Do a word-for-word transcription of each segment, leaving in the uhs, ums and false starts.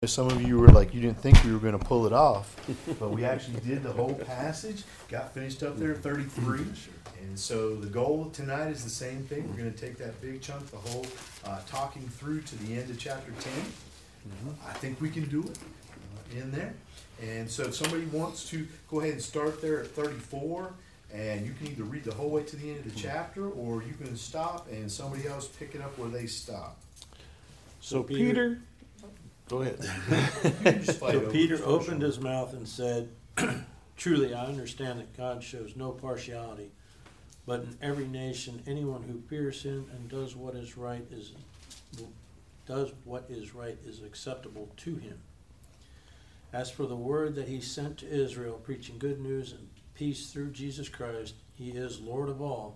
Some of you were like, you didn't think we were going to pull it off, but we actually did the whole passage, got finished up there at thirty-three. And so the goal tonight is the same thing. We're going to take that big chunk, the whole uh, talking through to the end of chapter ten. I think we can do it uh, in there. And so if somebody wants to go ahead and start there at thirty-four, and you can either read the whole way to the end of the chapter, or you can stop and somebody else pick it up where they stop. So Peter, go ahead. So Peter opened his mouth and said, "Truly I understand that God shows no partiality, but in every nation anyone who fears him and does what is right is does what is right is acceptable to him. As for the word that he sent to Israel, preaching good news and peace through Jesus Christ, he is Lord of all.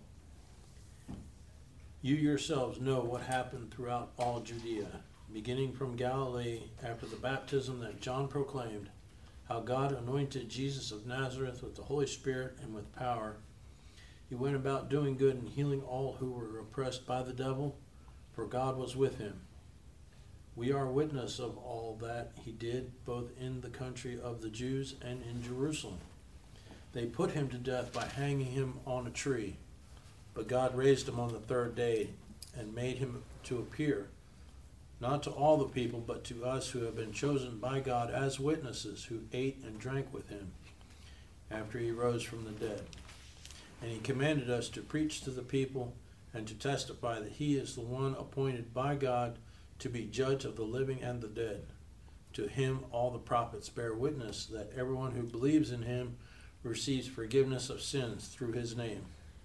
You yourselves know what happened throughout all Judea, beginning from Galilee after the baptism that John proclaimed, how God anointed Jesus of Nazareth with the Holy Spirit and with power. He went about doing good and healing all who were oppressed by the devil, for God was with him. We are witness of all that he did, both in the country of the Jews and in Jerusalem. They put him to death by hanging him on a tree, but God raised him on the third day and made him to appear, not to all the people, but to us who have been chosen by God as witnesses, who ate and drank with him after he rose from the dead. And he commanded us to preach to the people and to testify that he is the one appointed by God to be judge of the living and the dead. To him all the prophets bear witness that everyone who believes in him receives forgiveness of sins through his name."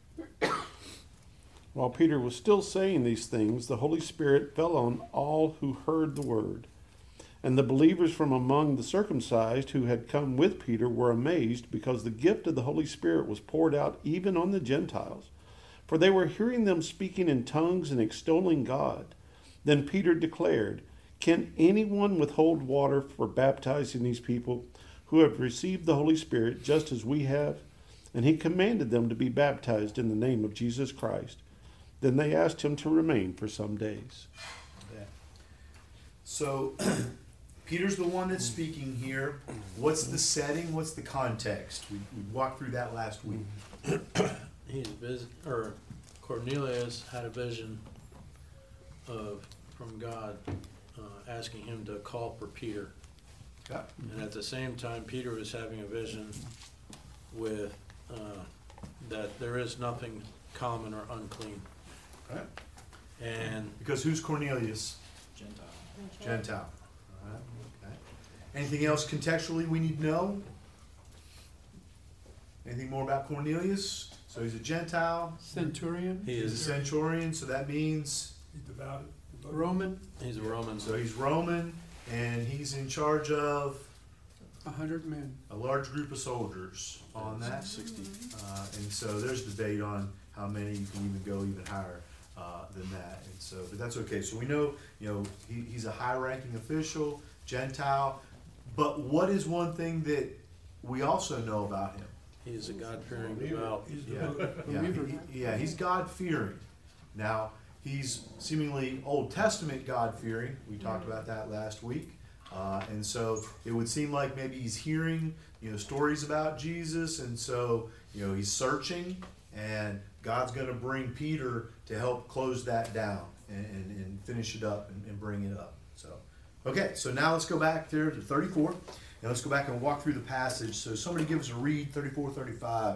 While Peter was still saying these things, the Holy Spirit fell on all who heard the word. And the believers from among the circumcised who had come with Peter were amazed, because the gift of the Holy Spirit was poured out even on the Gentiles. For they were hearing them speaking in tongues and extolling God. Then Peter declared, "Can anyone withhold water for baptizing these people who have received the Holy Spirit just as we have?" And he commanded them to be baptized in the name of Jesus Christ. Then they asked him to remain for some days. Yeah. So Peter's the one that's speaking here. What's the setting? What's the context? We, we walked through that last week. He's vis- or Cornelius had a vision of from God uh, asking him to call for Peter. Okay. And at the same time, Peter was having a vision with uh, that there is nothing common or unclean. Right. And Because who's Cornelius? Gentile. Gentile. All right. Okay. Anything else contextually we need to know? Anything more about Cornelius? So he's a Gentile. Centurion, he He's a is centurion, so that means, He's devout. Roman, he's a Roman. so he's Roman, and he's in charge of a hundred men. a large group of soldiers on that. sixty. Uh, and so there's debate on how many you can even go even higher uh, than that. And so, but that's okay. So we know, you know, he, he's a high-ranking official, Gentile. But what is one thing that we also know about him? He is a God-fearing devout. Yeah, yeah, he- yeah, he's God-fearing. Now, he's seemingly Old Testament God-fearing. We talked about that last week. Uh, and so it would seem like maybe he's hearing, you know, stories about Jesus, and so, you know, he's searching, and God's going to bring Peter to help close that down and, and, and finish it up and, and bring it up. So, okay, so now let's go back there to thirty-four, and let's go back and walk through the passage. So somebody give us a read, thirty-four, thirty-five.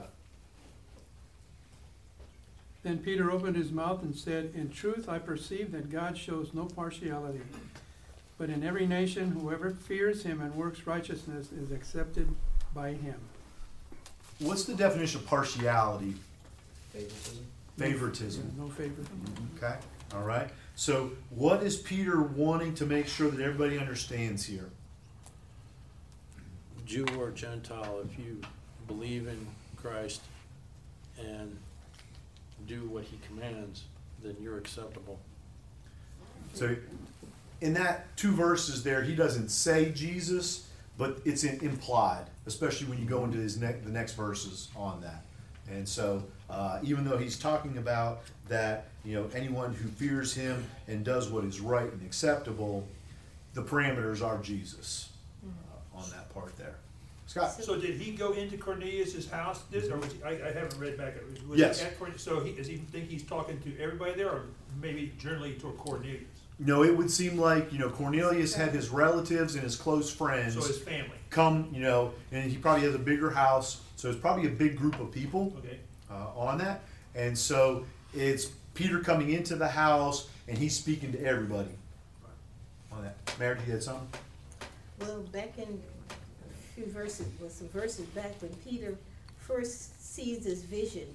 Then Peter opened his mouth and said, "In truth I perceive that God shows no partiality, but in every nation whoever fears him and works righteousness is accepted by him." What's the definition of partiality? Favoritism. Favoritism. No favoritism. Okay, all right. So what is Peter wanting to make sure that everybody understands here? Jew or Gentile, if you believe in Christ and do what he commands, then you're acceptable. So in that two verses there, he doesn't say Jesus, but it's in, implied, especially when you go into his ne- the next verses on that. And so uh, even though he's talking about that, you know, anyone who fears him and does what is right and acceptable, the parameters are Jesus uh, on that part there. Scott? So did he go into Cornelius' house, this, or was he, I, I haven't read back, was Yes. he at Cornelius, so he, does he think he's talking to everybody there, or maybe generally to Cornelius? No, it would seem like, you know, Cornelius had his relatives and his close friends So his family, come, you know, and he probably has a bigger house, so it's probably a big group of people okay? uh, on that. And so it's Peter coming into the house and he's speaking to everybody on that. Mary, you had something? Well, back in a few verses, well, some verses back, when Peter first sees this vision,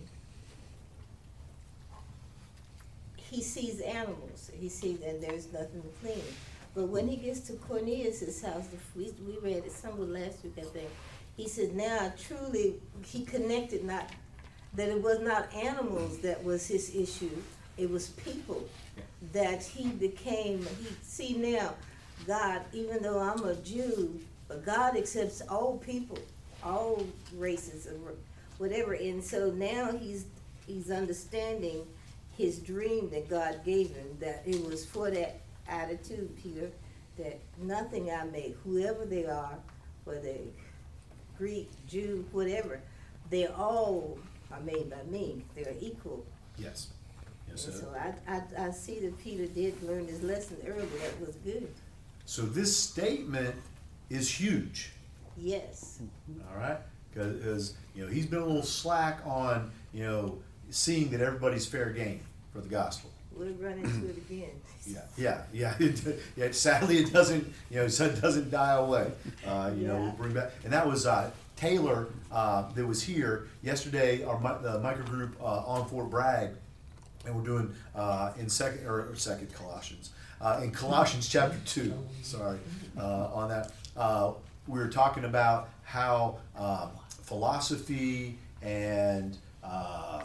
he sees animals. He sees, and there's nothing to clean. But when he gets to Cornelius' house, we, we read it somewhere last week, I think. He said, now truly, he connected not, that it was not animals that was his issue, it was people. That he became, he, see now, God, even though I'm a Jew, but God accepts all people, all races, or whatever. And so now he's, he's understanding his dream that God gave him, that it was for that attitude, Peter, that nothing I make, whoever they are, whether Greek, Jew, whatever, they're all are made by me. They're equal. Yes. Yes, And sir. so I, I, I see that Peter did learn his lesson early. That was good. So this statement is huge. Yes. All right, because you know he's been a little slack on you know seeing that everybody's fair game for the gospel. We'll run into it again. Yeah, yeah, yeah. It, yeah. Sadly, it doesn't you know so it doesn't die away. Uh, you know, Yeah. we'll bring back, and that was uh, Taylor uh, that was here yesterday. Our mi- the microgroup uh, on Fort Bragg, and we're doing uh, in second or, or second Colossians uh, in Colossians chapter two. Sorry uh, on that. Uh, we were talking about how um, philosophy and uh,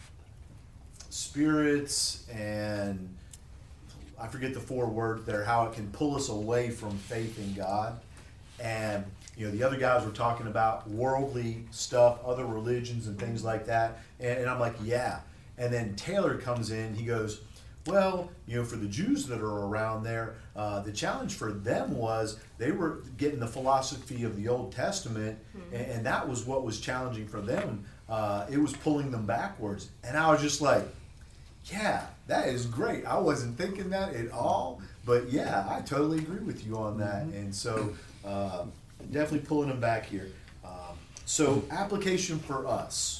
spirits and I forget the four words there, how it can pull us away from faith in God. And you know, the other guys were talking about worldly stuff, other religions and things like that. And, and I'm like, yeah. And then Taylor comes in, he goes, well, you know, for the Jews that are around there, uh, the challenge for them was they were getting the philosophy of the Old Testament, and, and that was what was challenging for them. Uh, it was pulling them backwards. And I was just like, yeah, that is great. I wasn't thinking that at all, but yeah, I totally agree with you on that. And so uh, definitely pulling them back here. Um, so application for us.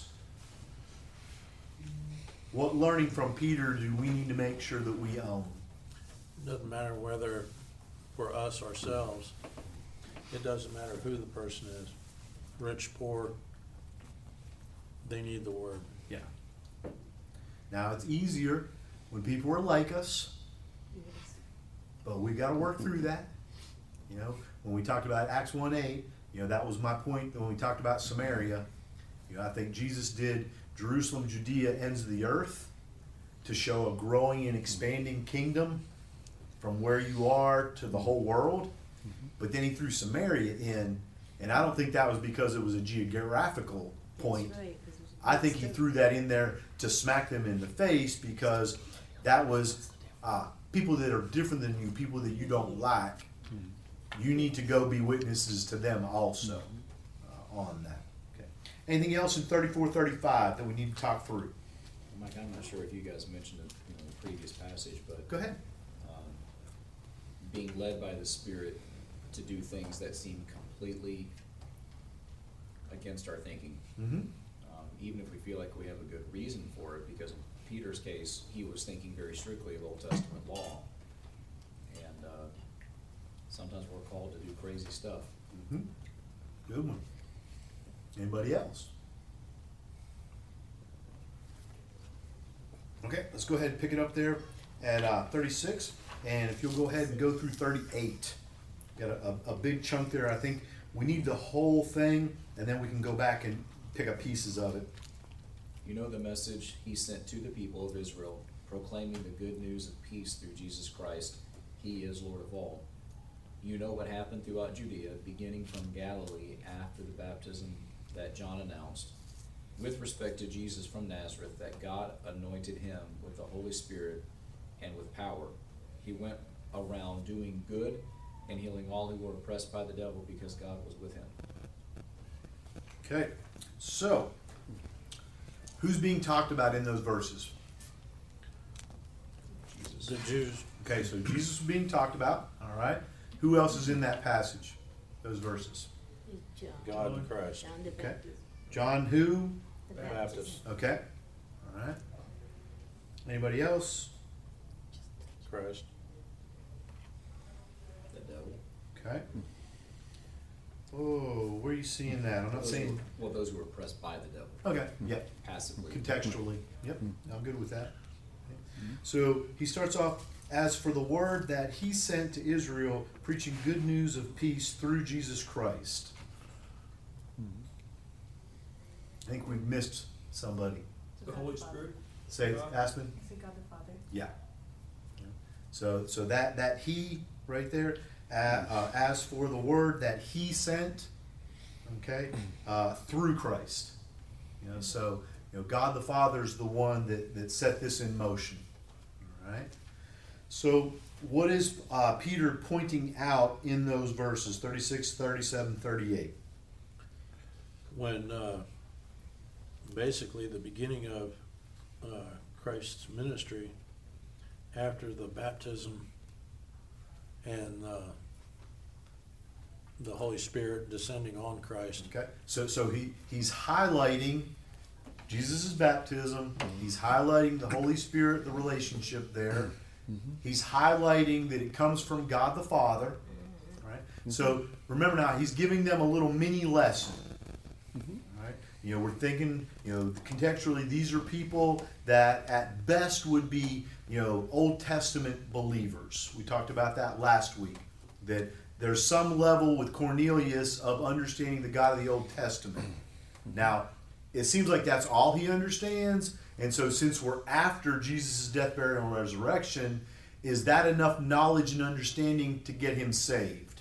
What learning from Peter do we need to make sure that we own? Doesn't matter whether for us ourselves, it doesn't matter who the person is, rich, poor, they need the word. Yeah. Now it's easier when people are like us, Yes. but we got to work through that. You know, when we talked about Acts one eight, you know, that was my point when we talked about Samaria. You know, I think Jesus did Jerusalem, Judea, ends of the earth to show a growing and expanding kingdom from where you are to the whole world. But then he threw Samaria in, and I don't think that was because it was a geographical point. That's right, 'cause it was I think he threw that in there to smack them in the face because that was uh, people that are different than you, people that you don't like. You need to go be witnesses to them also uh, on that. Okay. Anything else in thirty-four, thirty-five that we need to talk through? Mike, I'm not sure if you guys mentioned it you know, in the previous passage, but Go ahead. um, being led by the Spirit to do things that seem completely against our thinking. Mm-hmm. Um, even if we feel like we have a good reason for it, because in Peter's case, he was thinking very strictly of Old Testament law. And uh, sometimes we're called to do crazy stuff. Mm-hmm. Good one. Anybody else? Okay, let's go ahead and pick it up there at uh, thirty-six, and if you'll go ahead and go through thirty-eight. Got a, a, a big chunk there. I think we need the whole thing, and then we can go back and pick up pieces of it. You know the message he sent to the people of Israel, proclaiming the good news of peace through Jesus Christ. He is Lord of all. You know what happened throughout Judea, beginning from Galilee after the baptism that John announced, with respect to Jesus from Nazareth, that God anointed him with the Holy Spirit and with power. He went around doing good and healing all who were oppressed by the devil, because God was with him. Okay, so who's being talked about in those verses? Jesus. The Jews. Okay, so Jesus is being talked about, all right? Who else is in that passage, those verses? John. God and Christ. John the Okay. Baptist. John who? The Baptist. Baptist. Okay, all right. Anybody else? Christ. The devil. Okay. Oh, where are you seeing that? I'm not Those seeing. who- Well, those who were oppressed by the devil, Okay, yep. passively. Contextually, yep, I'm good with that. So he starts off, as for the word that he sent to Israel, preaching good news of peace through Jesus Christ. I think we've missed somebody. The Holy Spirit. Say it, Aspen? Is it God the Father? Yeah. So, so that, that he, right there, uh, uh, as for the word that he sent, okay, uh, through Christ. You know, so, you know, God the Father's the one that, that set this in motion. All right? So, what is uh, Peter pointing out in those verses, thirty-six, thirty-seven, thirty-eight? When uh, basically the beginning of uh, Christ's ministry, after the baptism and uh, the Holy Spirit descending on Christ. Okay, so so he he's highlighting Jesus' baptism. He's highlighting the Holy Spirit, the relationship there. He's highlighting that it comes from God the Father. Right. So remember now, he's giving them a little mini lesson. Right. You know, we're thinking, you know, contextually, these are people that at best would be, you know, Old Testament believers. We talked about that last week. That there's some level with Cornelius of understanding the God of the Old Testament. Now, it seems like that's all he understands. And so since we're after Jesus' death, burial, and resurrection, is that enough knowledge and understanding to get him saved?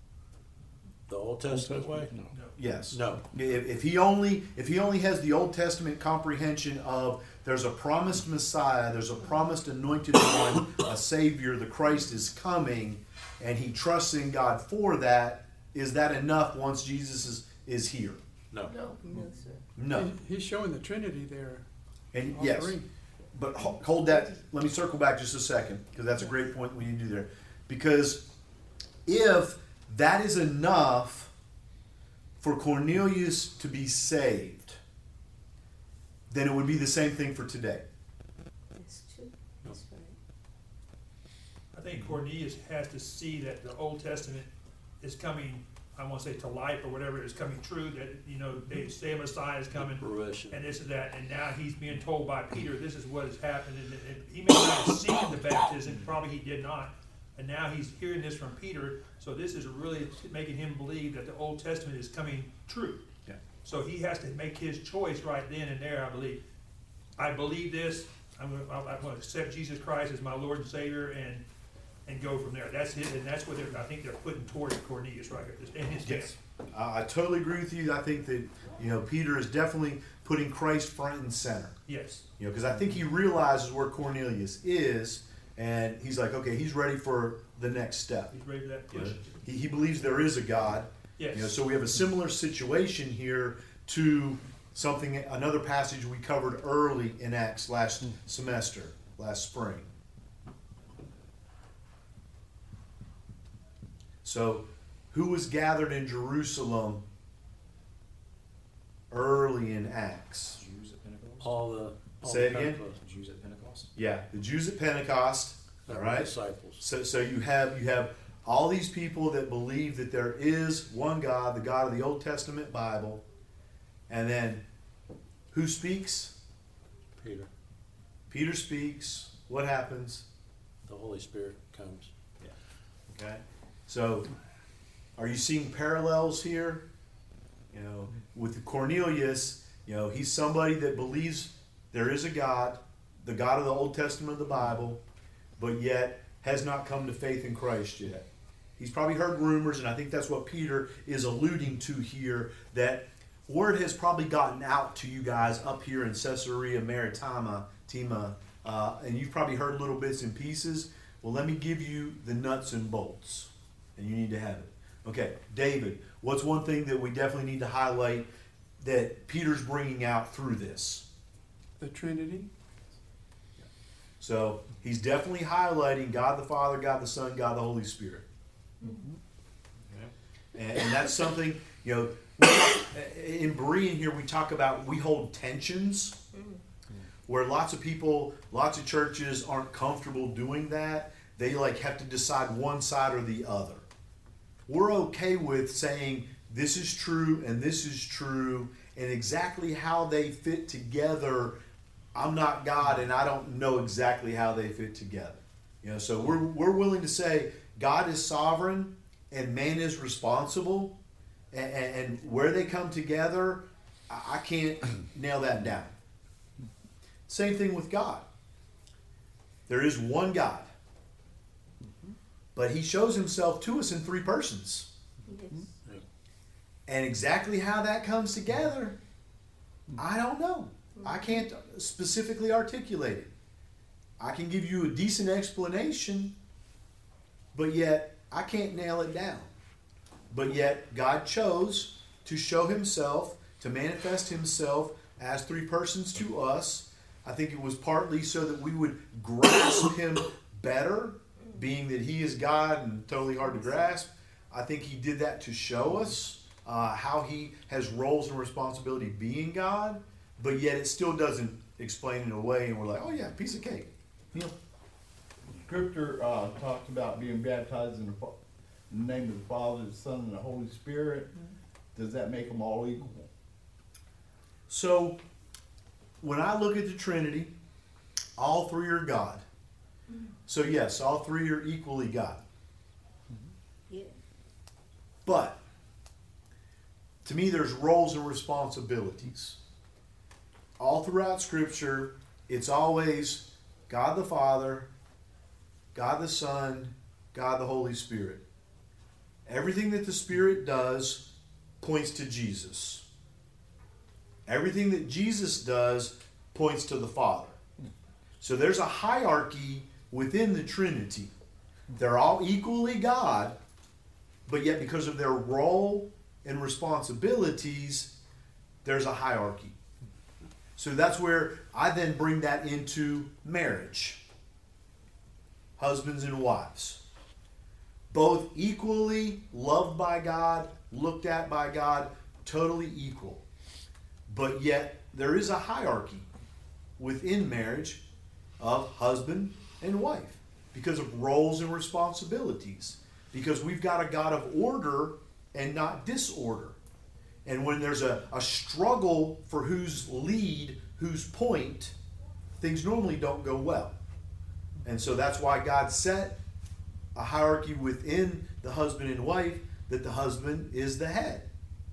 The Old Testament way? No. Yes. No. If, if he only if he only has the Old Testament comprehension of there's a promised Messiah, there's a promised anointed one, a Savior, the Christ is coming, and he trusts in God for that, is that enough once Jesus is, is here? No. No, no, sir. No. He- He's showing the Trinity there. And all yes, three. but ho- hold that. Let me circle back just a second, because that's a great point we need to do there. Because if that is enough for Cornelius to be saved, then it would be the same thing for today. That's true. That's right. I think Cornelius has to see that the Old Testament is coming, I won't say to life or whatever, is coming true, that, you know, they say a Messiah is coming, Fruition. and this and that, and now he's being told by Peter, this is what has happened, and, and he may not have seen the baptism, probably he did not, and now he's hearing this from Peter, so this is really making him believe that the Old Testament is coming true. Yeah. So he has to make his choice right then and there, I believe. I believe this, I'm gonna, I'm gonna accept Jesus Christ as my Lord and Savior, and, and go from there. That's it, and that's what they're, I think they're putting towards Cornelius right here, in his case. Uh, I totally agree with you. I think that, you know, Peter is definitely putting Christ front and center. Yes. You know, because I think he realizes where Cornelius is, and he's like, okay, he's ready for the next step. He's ready for that You know, push. he, he believes there is a God. Yes. You know, so we have a similar situation here to something, another passage we covered early in Acts last semester, last spring. So, who was gathered in Jerusalem early in Acts? Jews at Pentecost? All the all Say the it again? Pentecost. Jews at Pentecost? Yeah, the Jews at Pentecost. That All were right. disciples. So, so you have you have all these people that believe that there is one God, the God of the Old Testament Bible, and then who speaks? Peter. Peter speaks. What happens? The Holy Spirit comes. Okay. So, are you seeing parallels here? You know, with Cornelius, you know, he's somebody that believes there is a God, the God of the Old Testament of the Bible, but yet has not come to faith in Christ yet. He's probably heard rumors, and I think that's what Peter is alluding to here, that word has probably gotten out to you guys up here in Caesarea Maritima, Tima, uh, and you've probably heard little bits and pieces. Well, let me give you the nuts and bolts. and you need to have it. Okay, David, what's one thing that we definitely need to highlight that Peter's bringing out through this? The Trinity. So he's definitely highlighting God the Father, God the Son, God the Holy Spirit. And, and that's something, you know, in Berean here we talk about we hold tensions where lots of people, lots of churches aren't comfortable doing that. They like have to decide one side or the other. We're okay with saying this is true and this is true, and exactly how they fit together, I'm not God and I don't know exactly how they fit together. You know, so we're we're willing to say God is sovereign and man is responsible, and, and, and where they come together, I, I can't nail that down. Same thing with God. There is one God, but he shows himself to us in three persons. Yes. And exactly how that comes together, I don't know. I can't specifically articulate it. I can give you a decent explanation, but yet I can't nail it down. But yet God chose to show himself, to manifest himself as three persons to us. I think it was partly so that we would grasp him better, being that he is God and totally hard to grasp. I think he did that to show us uh, how he has roles and responsibility being God, but yet it still doesn't explain it away, and we're like, oh yeah, piece of cake. Neil? Scripture uh, talks about being baptized in the, fa- in the name of the Father, the Son, and the Holy Spirit. Does that make them all equal? So, when I look at the Trinity, all three are God. So yes, all three are equally God. Yeah. But, to me, there's roles and responsibilities. All throughout Scripture, it's always God the Father, God the Son, God the Holy Spirit. Everything that the Spirit does points to Jesus. Everything that Jesus does points to the Father. So there's a hierarchy within the Trinity. They're all equally God, but yet because of their role and responsibilities, there's a hierarchy. So that's where I then bring that into marriage. Husbands and wives. Both equally loved by God, looked at by God, totally equal. But yet there is a hierarchy within marriage of husband and wife because of roles and responsibilities. Because we've got a God of order and not disorder. And when there's a, a struggle for whose lead, whose point, things normally don't go well. And so that's why God set a hierarchy within the husband and wife, that the husband is the head.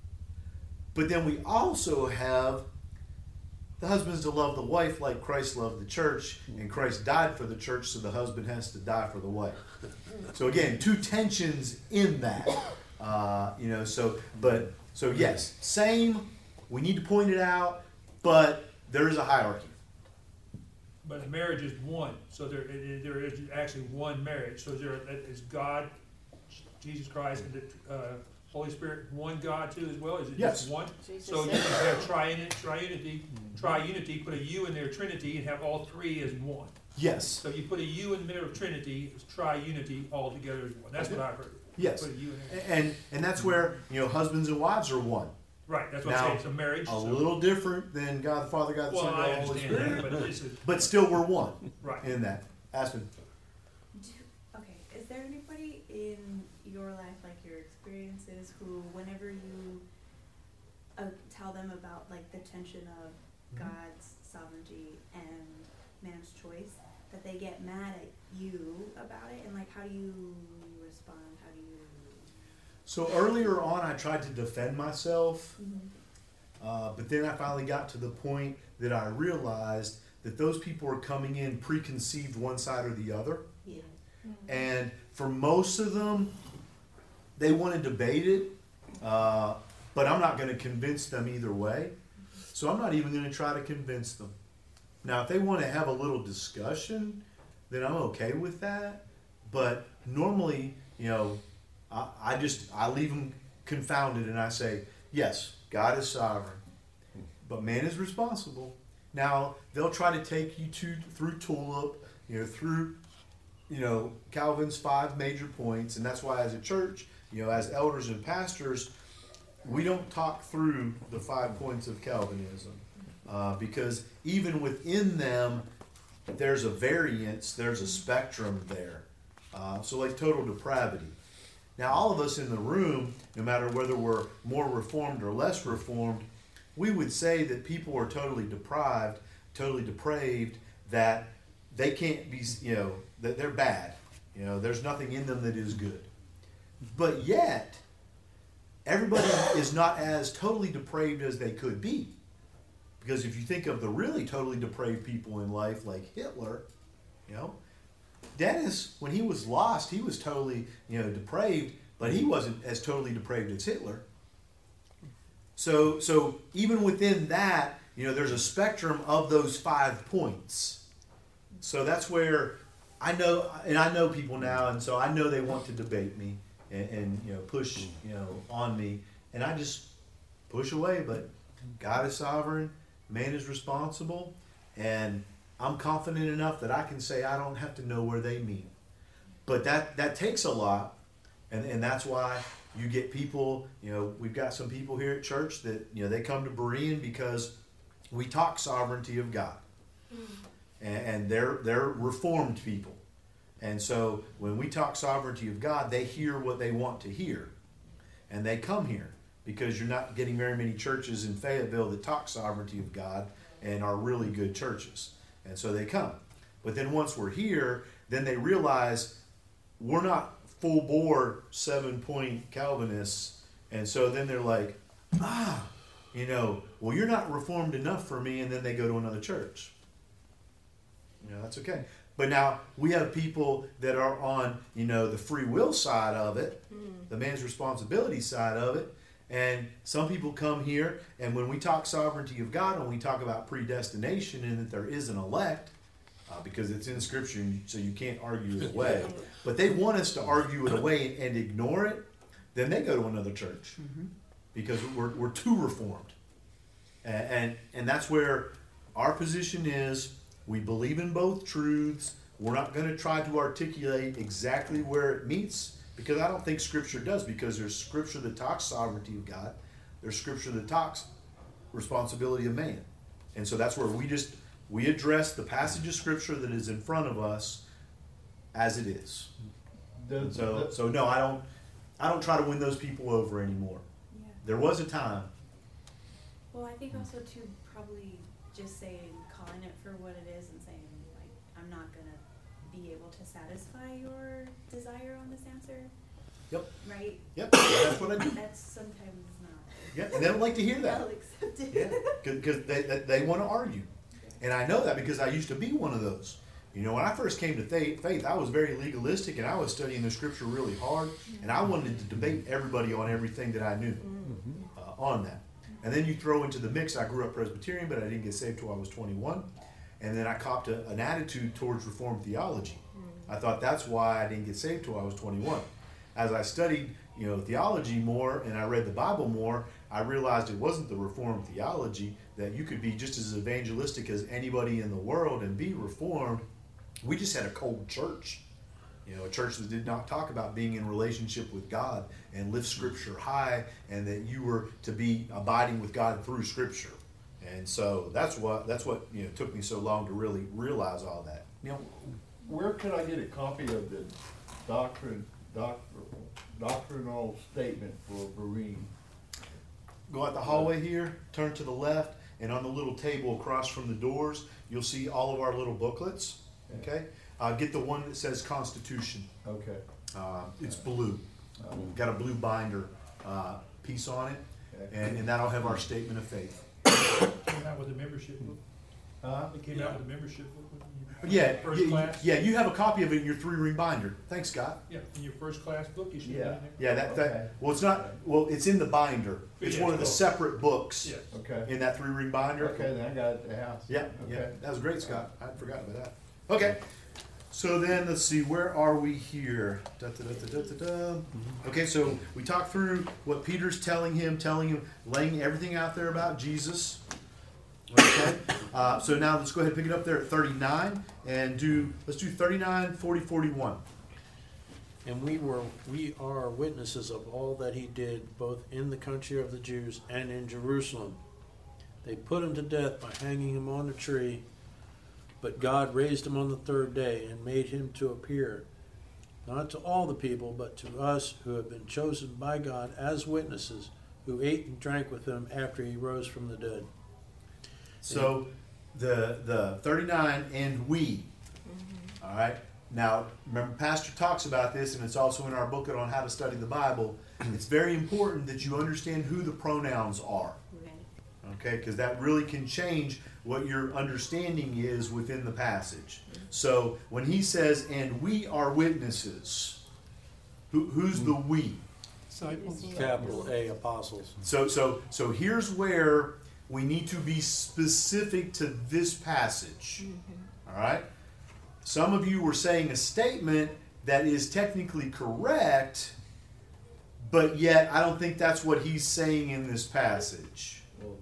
But then we also have the husband's to love the wife like Christ loved the church, and Christ died for the church, so the husband has to die for the wife. So again, two tensions in that. Uh, you know, so, but, so yes, same, we need to point it out, but there is a hierarchy. But a marriage is one, so there, it- there is actually one marriage. So there is God, Jesus Christ, and the uh, Holy Spirit, one God too as well? Is it Yes. just one? Jesus So you said- can have triunity, triunity, triunity, put a U in there, Trinity, and have all three as one. Yes, So if you put a U in the middle of Trinity, it's triunity all together as one. That's what I've heard. yes. Put a U in there. And, and that's where, you know, husbands and wives are one. Right, that's what I'm Now, saying, it's a marriage. A so- little different than God the Father, God the Well, Son, God I the Holy understand Spirit. that, but this is, But still, we're one right. in that. Aspen. Do, okay, is there anybody in your life, like your experiences, who whenever you uh, tell them about like the tension of Mhm. God's sovereignty and man's choice, that they get mad at you about it, and like how do you respond? How do you? So earlier on, I tried to defend myself, Mhm. uh, but then I finally got to the point that I realized that those people are coming in preconceived one side or the other. Yeah. And for most of them, they want to debate it, uh, but I'm not going to convince them either way. So I'm not even going to try to convince them. Now, if they want to have a little discussion, then I'm okay with that. But normally, you know, I, I just, I leave them confounded and I say, yes, God is sovereign, but man is responsible. Now, they'll try to take you to through Tulip, you know, through, you know, Calvin's five major points, and that's why as a church, you know, as elders and pastors, we don't talk through the five points of Calvinism, uh, because even within them, there's a variance, there's a spectrum there. Uh, so like total depravity. Now, all of us in the room, no matter whether we're more reformed or less reformed, we would say that people are totally deprived, totally depraved, that they can't be, you know, that they're bad. You know, there's nothing in them that is good. But yet, everybody is not as totally depraved as they could be. Because if you think of the really totally depraved people in life, like Hitler, you know, Dennis, when he was lost, he was totally, you know, depraved, but he wasn't as totally depraved as Hitler. So, so even within that, you know, there's a spectrum of those five points. So that's where I know, and I know people now, and so I know they want to debate me and, and you know, push, you know, on me, and I just push away. But God is sovereign, man is responsible, and I'm confident enough that I can say I don't have to know where they mean. But that, that takes a lot, and, and that's why you get people, you know, we've got some people here at church that, you know, they come to Berean because we talk sovereignty of God. Mm. And, and they're, they're reformed people. And so when we talk sovereignty of God, they hear what they want to hear. And they come here because you're not getting very many churches in Fayetteville that talk sovereignty of God and are really good churches. And so they come. But then once we're here, then they realize we're not full bore seven point Calvinists. And so then they're like, ah, you know, well, you're not reformed enough for me. And then they go to another church. You know, that's okay. But now we have people that are on, you know, the free will side of it, mm. the man's responsibility side of it. And some people come here, and when we talk sovereignty of God, and we talk about predestination and that there is an elect, uh, because it's in Scripture, so you can't argue it away. But they want us to argue it away and, and ignore it, then they go to another church mm-hmm. because we're, we're too reformed. And, and, and that's where our position is. We believe in both truths. We're not going to try to articulate exactly where it meets, because I don't think Scripture does, because there's Scripture that talks sovereignty of God. There's Scripture that talks responsibility of man. And so that's where we just, we address the passage of Scripture that is in front of us as it is. Does, so, does, so no, I don't, I don't try to win those people over anymore. Yeah. There was a time. Well, I think also too, probably just saying, calling it for what it is and saying, like, I'm not going to be able to satisfy your desire on this answer. Yep. Right? Yep. That's what I do. That's sometimes not. Yeah, and they don't like to hear that. I'll accept it. Yeah, because they, they, they want to argue. And I know that because I used to be one of those. You know, when I first came to faith, faith, I was very legalistic, and I was studying the Scripture really hard, and I wanted to debate everybody on everything that I knew uh, on that. And then you throw into the mix, I grew up Presbyterian, but I didn't get saved till I was twenty-one. And then I copped a, an attitude towards Reformed theology. I thought that's why I didn't get saved till I was twenty-one. As I studied, you know, theology more and I read the Bible more, I realized it wasn't the Reformed theology, that you could be just as evangelistic as anybody in the world and be Reformed. We just had a cold church. You know, a church that did not talk about being in relationship with God and lift Scripture high, and that you were to be abiding with God through Scripture. And so that's what that's what you know took me so long to really realize all that. You know, where could I get a copy of the doctrine, doctrinal, doctrinal statement for Berean? Go out the hallway here, turn to the left, and on the little table across from the doors, you'll see all of our little booklets. Okay, uh, get the one that says Constitution. Okay. Uh, it's blue. Um, Got a blue binder uh, piece on it, okay. and, and that'll have our statement of faith. It came out with a membership book. Huh? It came out with a membership book. Yeah, First yeah, class. yeah. You have a copy of it in your three-ring binder. Thanks, Scott. Yeah, in your first class book, you should Yeah. have it in Yeah, that, that Okay. well, it's not. Well, it's in the binder. It's Yeah, one of the it's separate books there. Yes. Okay. in that three-ring binder. Okay, then I got it at the house. Yeah, Okay. yeah. That was great, Scott. I forgot about that. Okay. So then, let's see, where are we here? Da, da, da, da, da, da. Okay, so we talked through what Peter's telling him, telling him, laying everything out there about Jesus. Okay, uh, so now let's go ahead and pick it up there at thirty-nine and do, let's do thirty-nine, forty, forty-one. And we were, we are witnesses of all that he did, both in the country of the Jews and in Jerusalem. They put him to death by hanging him on a tree, but God raised him on the third day and made him to appear, not to all the people, but to us who have been chosen by God as witnesses, who ate and drank with him after he rose from the dead. So the the thirty-nine and we. All right. Now remember, Pastor talks about this, and it's also in our booklet on how to study the Bible. It's very important that you understand who the pronouns are. Right. Okay, because that really can change what your understanding is within the passage. So when he says, "And we are witnesses," who, who's the we? Disciples. Capital A, apostles. So so so here's where we need to be specific to this passage. All right? Some of you were saying a statement that is technically correct, but yet I don't think that's what he's saying in this passage. Well,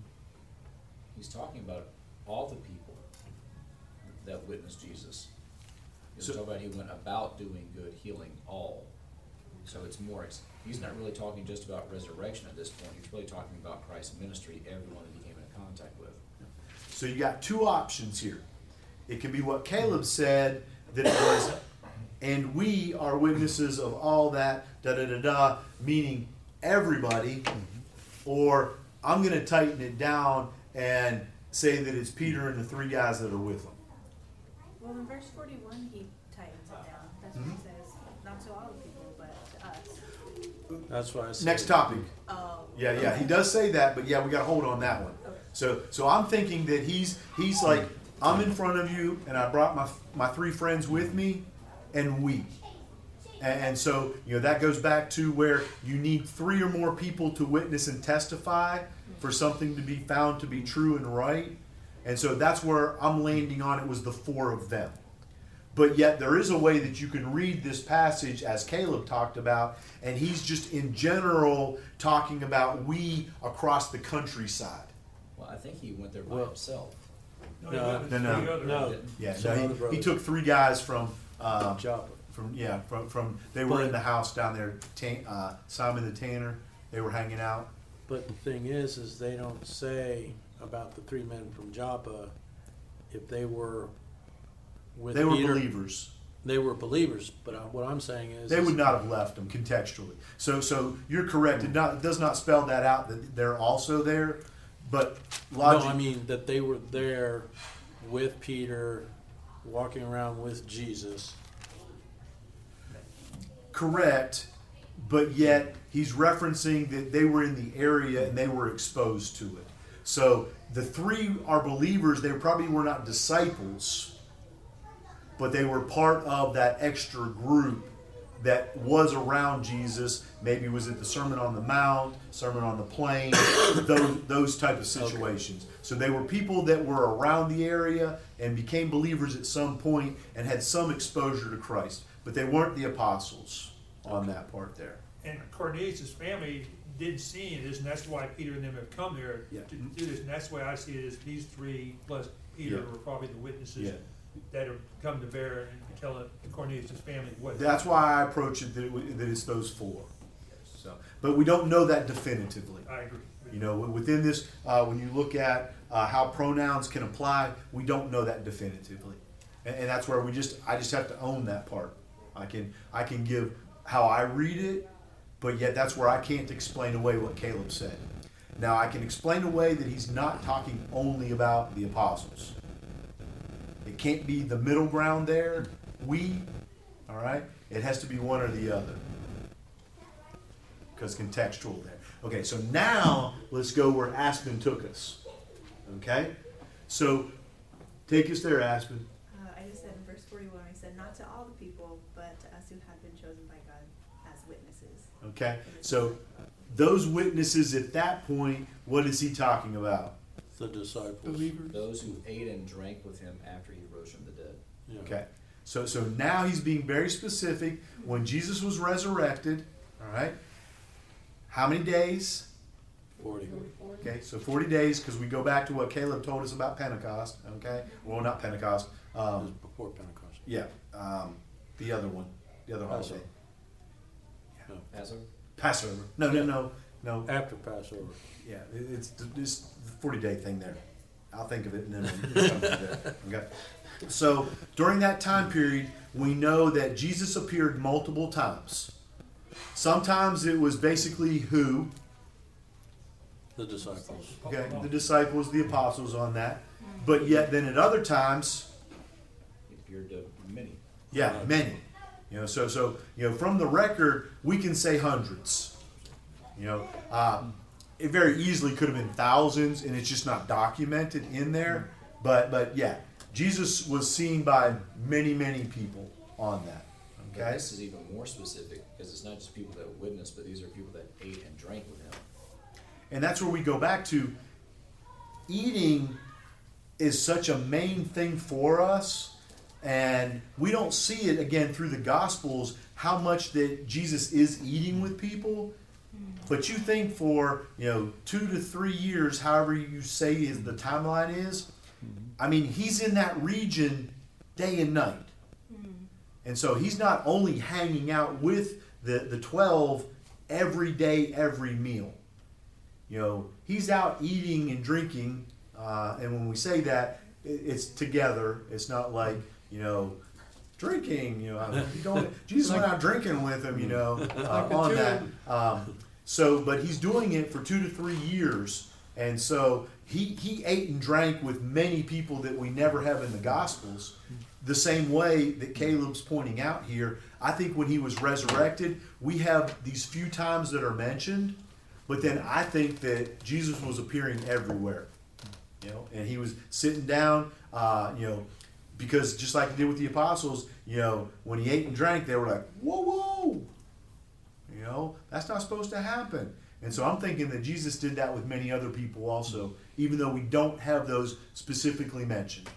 he's talking about all the people that witnessed Jesus. He's So- talking about he went about doing good, healing all. So it's more, it's, he's not really talking just about resurrection at this point. He's really talking about Christ's ministry, everyone that he came into contact with. So you got two options here. It could be what Caleb said, that it was, and we are witnesses of all that, da da da da, meaning everybody, or I'm going to tighten it down and say that it's Peter and the three guys that are with him. Well, in verse forty-one, he tightens it down. That's what he says, not to all the people, but to us. That's why I said. Next topic. Oh. Yeah, yeah, he does say that, but yeah, we got to hold on that one. Okay. So, so I'm thinking that he's he's like, I'm in front of you, and I brought my my three friends with me, and we. And, and so, you know, that goes back to where you need three or more people to witness and testify for something to be found to be true and right. And so that's where I'm landing on. It was the four of them. But yet there is a way that you can read this passage as Caleb talked about, and he's just in general talking about we across the countryside. Well, I think he went there by Well- himself. No, No, he went with no, no, three others. No, Yeah, Some no, other he, he brothers. took three guys from um, Joppa. from yeah from from they were But- in the house down there. Tan, uh, Simon the Tanner. They were hanging out. But the thing is, is they don't say about the three men from Joppa if they were with They were Peter. believers. They were believers, but I, what I'm saying is, They is would not have left them contextually. So so you're correct. It not it does not spell that out that they're also there, but logic. no, I mean that they were there with Peter, walking around with Jesus. Correct, but yet he's referencing that they were in the area and they were exposed to it. So the three are believers. They probably were not disciples, but they were part of that extra group that was around Jesus. Maybe it was at the Sermon on the Mount, Sermon on the Plain, those, those type of situations. So they were people that were around the area and became believers at some point and had some exposure to Christ. But they weren't the apostles on that part there. And Cornelius' family didn't see any of this, and that's why Peter and them have come there Yeah. to do this. And that's why I see it as these three plus Peter Yeah. were probably the witnesses Yeah. that have come to bear and tell Cornelius' family what. That's why I approach it that, it, that it's those four. So, but we don't know that definitively. I agree. You know, within this, uh, when you look at uh, how pronouns can apply, we don't know that definitively, and, and that's where we just, I just have to own that part. I can, I can give how I read it, but yet that's where I can't explain away what Caleb said. Now I can explain away that he's not talking only about the apostles. It can't be the middle ground there. We, all right. It has to be one or the other, because contextual there. Okay, so now let's go where Aspen took us. Okay, so take us there, Aspen. Uh, I just said in verse forty-one, I said, not to all the people, but to us who have been chosen by God as witnesses. Okay, so those witnesses at that point, what is he talking about? The disciples. Believers. Those who ate and drank with him after he rose from the dead. Yeah. Okay, So, so now he's being very specific. When Jesus was resurrected, all right, how many days? Forty. Okay, so forty days, because we go back to what Caleb told us about Pentecost, okay? Well, not Pentecost. It was Um, before Pentecost. yeah, um, the other one, the other holiday. Passover. Passover? Passover. No, no, no, no. After Passover. Yeah, it- it's this forty day thing there. I'll think of it and then we'll come to that. Okay. So during that time period, we know that Jesus appeared multiple times. Sometimes it was basically who? The disciples. Okay, the disciples, the apostles on that. But yet then at other times, He appeared to many. yeah, many. You know, so so you know, from the record, we can say hundreds. You know, uh, it very easily could have been thousands, and it's just not documented in there. But but yeah, Jesus was seen by many many people on that. But Okay, this is even more specific, because it's not just people that witnessed, but these are people that ate and drank with him. and that's where we go back to. Eating is such a main thing for us, and we don't see it again through the Gospels how much that Jesus is eating with people. But you think for you know two to three years, however you say is the timeline is, I mean he's in that region day and night, and so he's not only hanging out with the the twelve every day, every meal. You know he's out eating and drinking, uh, and when we say that, it, it's together. It's not like you know. Drinking, you know, you don't, Jesus went out drinking with him, you know, uh, on that. Um, so, but he's doing it for two to three years, and so he he ate and drank with many people that we never have in the Gospels. The same way that Caleb's pointing out here, I think when he was resurrected, we have these few times that are mentioned, but then I think that Jesus was appearing everywhere, you know, and he was sitting down, uh, you know. Because just like he did with the apostles, you know, when he ate and drank, they were like, whoa, whoa. You know, that's not supposed to happen. And so I'm thinking that Jesus did that with many other people also, even though we don't have those specifically mentioned.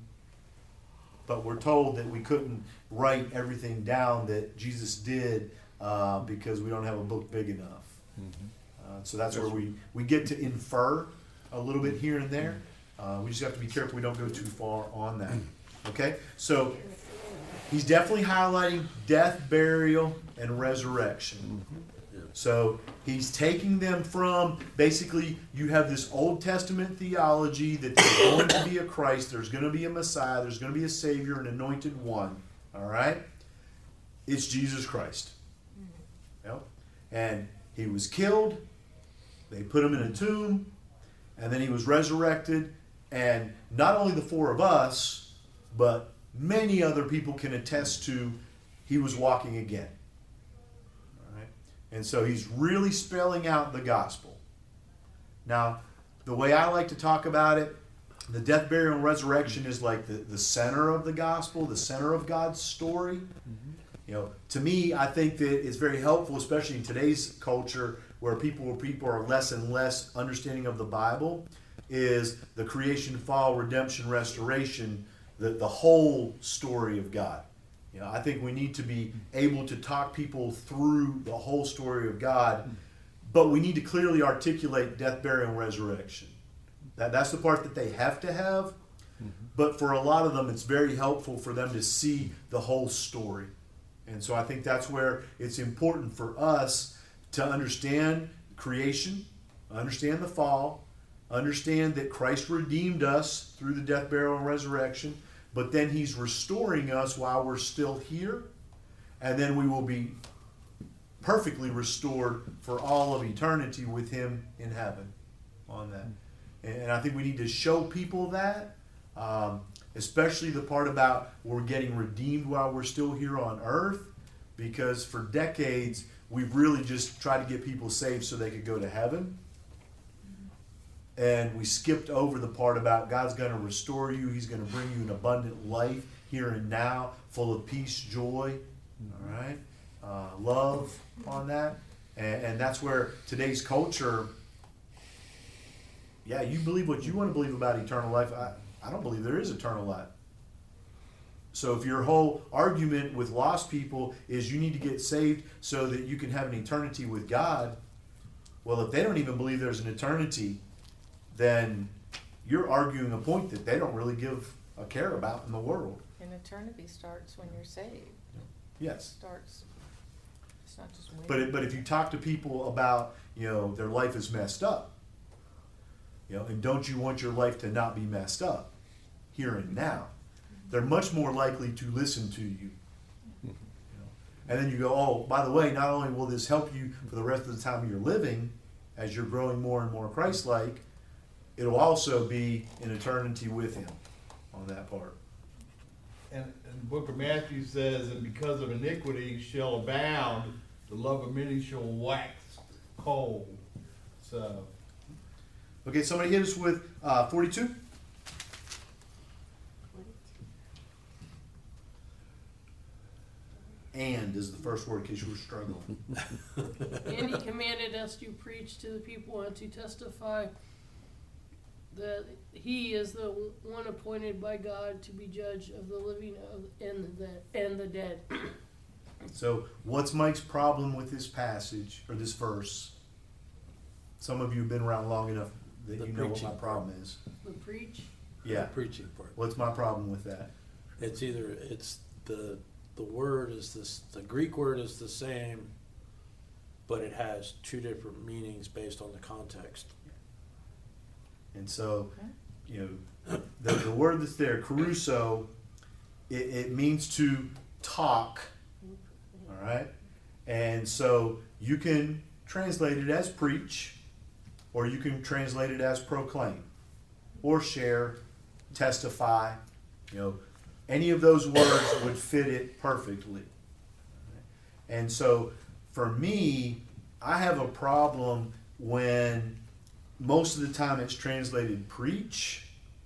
But we're told that we couldn't write everything down that Jesus did uh, because we don't have a book big enough. Uh, so that's where we, we get to infer a little bit here and there. Uh, we just have to be careful we don't go too far on that. Okay, so he's definitely highlighting death, burial, and resurrection. So he's taking them from basically you have this Old Testament theology that there's going to be a Christ, there's going to be a Messiah, there's going to be a Savior, an anointed one. All right, it's Jesus Christ. Yep. And he was killed. They put him in a tomb, and then he was resurrected. And not only the four of us, but many other people can attest to he was walking again. All right? And so he's really spelling out the gospel. Now, the way I like to talk about it, the death, burial, and resurrection is like the, the center of the gospel, the center of God's story. Mm-hmm. You know, to me, I think that it's very helpful, especially in today's culture where people where people are less and less understanding of the Bible, is the creation, fall, redemption, restoration, the, the whole story of God. You know, I think we need to be able to talk people through the whole story of God, but we need to clearly articulate death, burial, and resurrection. That, that's the part that they have to have, mm-hmm. But for a lot of them, it's very helpful for them to see the whole story. And so I think that's where it's important for us to understand creation, understand the fall, understand that Christ redeemed us through the death, burial, and resurrection, but then he's restoring us while we're still here, and then we will be perfectly restored for all of eternity with him in heaven on that. And I think we need to show people that, um, especially the part about we're getting redeemed while we're still here on earth, because for decades we've really just tried to get people saved so they could go to heaven. And we skipped over the part about God's going to restore you. He's going to bring you an abundant life here and now, full of peace, joy, all right, uh, love on that. And, and that's where today's culture, yeah, you believe what you want to believe about eternal life. I, I don't believe there is eternal life. So if your whole argument with lost people is you need to get saved so that you can have an eternity with God, well, if they don't even believe there's an eternity, then you're arguing a point that they don't really give a care about in the world. And eternity starts when you're saved. Yes. Starts, it's not just when. But it, but if you talk to people about, you know, their life is messed up, you know, and don't you want your life to not be messed up here and now, they're much more likely to listen to you. You know? And then you go, oh, by the way, not only will this help you for the rest of the time you're living, as you're growing more and more Christ-like, it'll also be an eternity with him on that part. And, and the book of Matthew says, and because of iniquity shall abound, the love of many shall wax cold. So, Okay, somebody hit us with uh, forty-two. And is the first word in case you were struggling. And he commanded us to preach to the people and to testify that he is the one appointed by God to be judge of the living of, and the and the dead. So, what's Mike's problem with this passage or this verse? Some of you have been around long enough that The you know what preaching my problem is. The preach. Yeah. The preaching part. What's my problem with that? It's either, it's the, the word is this, the Greek word is the same, but it has two different meanings based on the context. And so, you know, the, the word that's there, caruso, it, it means to talk, all right? And so you can translate it as preach, or you can translate it as proclaim, or share, testify, you know, any of those words would fit it perfectly. And so for me, I have a problem when most of the time it's translated preach,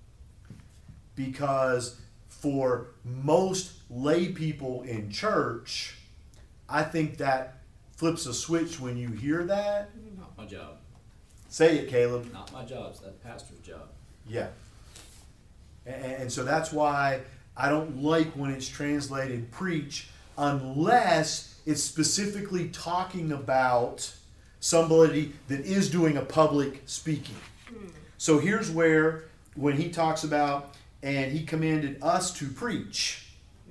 because for most lay people in church, I think that flips a switch when you hear that. Not my job. Say it, Caleb. Not my job. It's that pastor's job. Yeah. And, and so that's why I don't like when it's translated preach, unless it's specifically talking about somebody that is doing a public speaking. So here's where, when he talks about, and he commanded us to preach.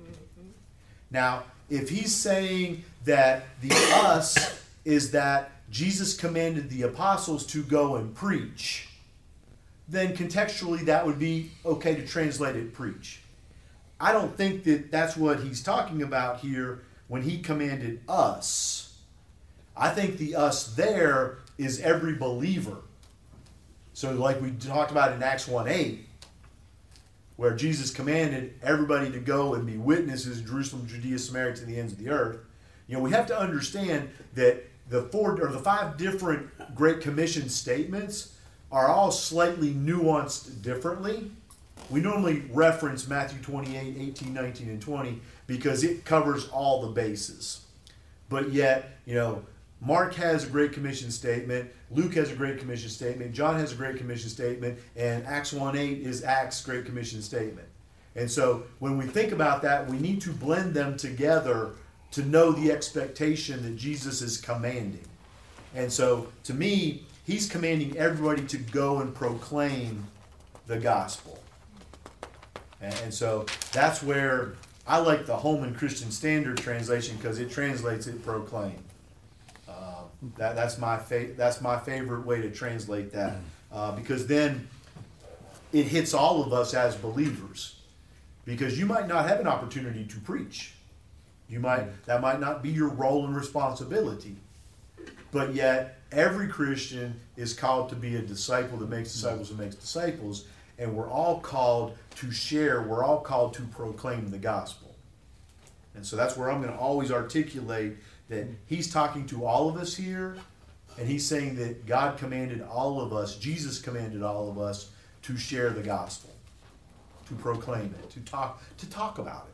Now, if he's saying that the us is that Jesus commanded the apostles to go and preach, then contextually that would be okay to translate it preach. I don't think that that's what he's talking about here when he commanded us. I think the us there is every believer. So like we talked about in Acts one eight, where Jesus commanded everybody to go and be witnesses in Jerusalem, Judea, Samaria, to the ends of the earth. You know, we have to understand that the four or the five different Great Commission statements are all slightly nuanced differently. We normally reference Matthew twenty-eight, eighteen, nineteen, and twenty because it covers all the bases. But yet, you know, Mark has a Great Commission statement, Luke has a Great Commission statement, John has a Great Commission statement, and Acts one eight is Acts' Great Commission statement. And so when we think about that, we need to blend them together to know the expectation that Jesus is commanding. And so to me, he's commanding everybody to go and proclaim the gospel. And, and so that's where I like the Holman Christian Standard translation because it translates it proclaim. Uh, that, that's my fa- that's my favorite way to translate that uh, because then it hits all of us as believers, because you might not have an opportunity to preach. You might that might not be your role and responsibility, but yet every Christian is called to be a disciple that makes disciples and makes disciples, and we're all called to share. We're all called to proclaim the gospel. And so that's where I'm going to always articulate that he's talking to all of us here, and he's saying that God commanded all of us, Jesus commanded all of us to share the gospel, to proclaim it, to talk to talk about it.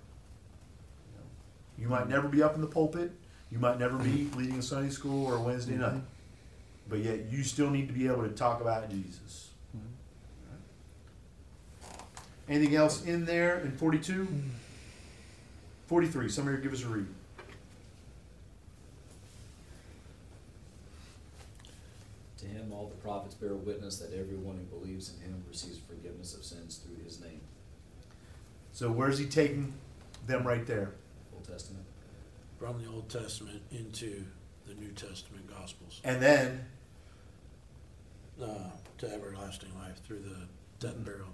You might never be up in the pulpit. You might never be leading a Sunday school or a Wednesday night. But yet you still need to be able to talk about Jesus. Anything else in there in forty-two? forty-three, somebody give us a read. To him all the prophets bear witness that everyone who believes in him receives forgiveness of sins through his name. So where's he taking them right there? Old Testament. From the Old Testament into the New Testament Gospels, And then, uh, to everlasting life through the death, burial.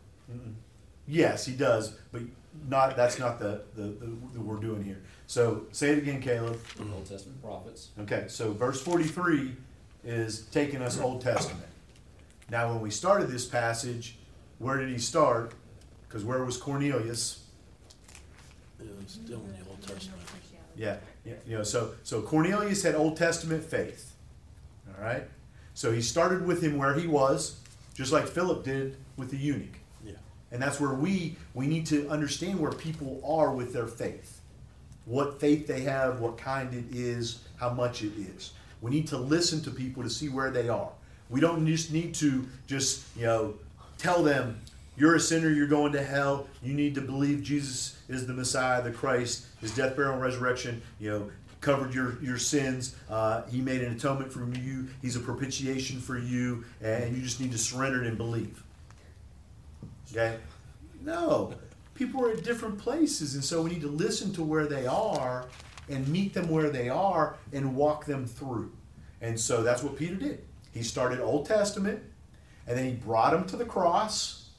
yes, he does, but not, that's not the, the, the, the we're doing here. So say it again, Caleb. Old Testament prophets. Okay, so verse forty-three is taking us Old Testament. Now, when we started this passage, where did he start? Because where was Cornelius? You know, still in the Old Testament. Yeah, yeah, you know, so so Cornelius had Old Testament faith. All right? So he started with him where he was, just like Philip did with the eunuch. Yeah. And that's where we we need to understand where people are with their faith. What faith they have, what kind it is, how much it is. We need to listen to people to see where they are. We don't just need to just, you know, tell them, you're a sinner, you're going to hell, you need to believe Jesus is the Messiah, the Christ, his death, burial, and resurrection, you know, covered your, your sins, uh, he made an atonement for you, he's a propitiation for you, and you just need to surrender and believe. Okay? No. People are at different places, and so we need to listen to where they are and meet them where they are and walk them through. And so that's what Peter did. He started Old Testament, and then he brought them to the cross.